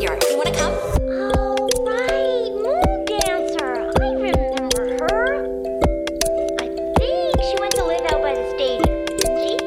courtyard. You wanna come? Oh, right. Moon Dancer. I remember her. I think she went to live out by the stadium, didn't she?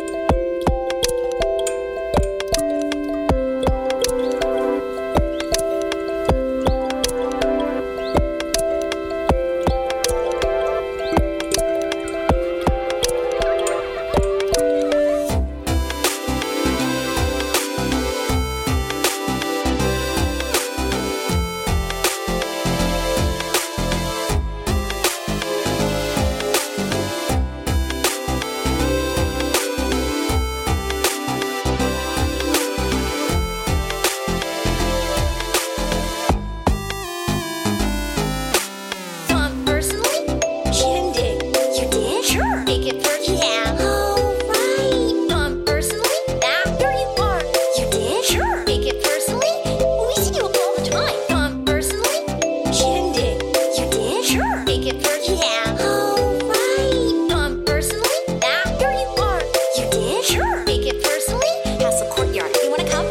Tom, personally? Shindig. You did? Sure. Take it personally. Yeah. Oh, right. Tom, personally? After you are. You did? Sure. Take it personally. We see you all the time. Tom, personally? Shindig. You did? Sure. Take it personally. Yeah. Oh, right. Tom, personally? After you are. You did? Sure. Take it personally. Castle Courtyard. You wanna come?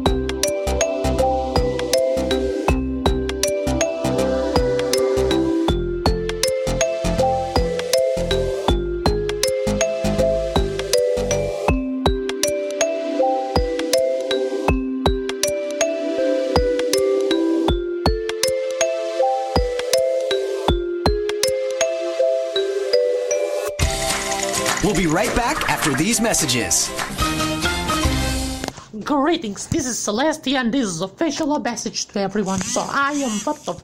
We'll be right back after these messages. Greetings, this is Celestia and this is official message to everyone. So I am part of